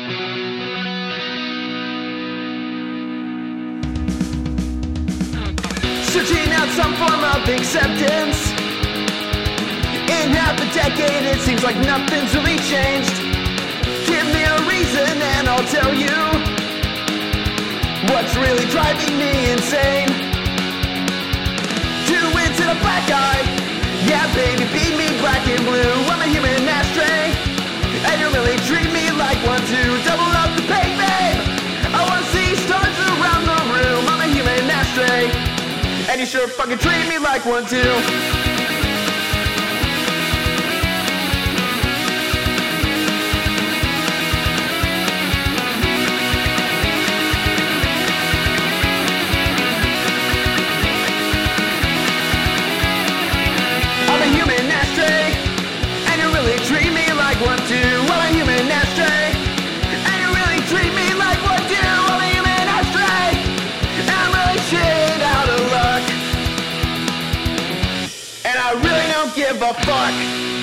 Searching out some form of acceptance. In half a decade it seems like nothing's really changed. Give me a reason and I'll tell you what's really driving me insane. Two into the black eye. Yeah baby, beat me black and blue. I'm a human ashtray, and you really treat me like one too. Double up the pay, babe. I wanna see stars around the room. I'm a human ashtray, and you sure fucking treat me like one too. I'm a human ashtray, and you really treat me like one too. I'm a human ashtray, and you really treat me like one too. I'm a human ashtray, and I'm really shit out of luck, and I really don't give a fuck.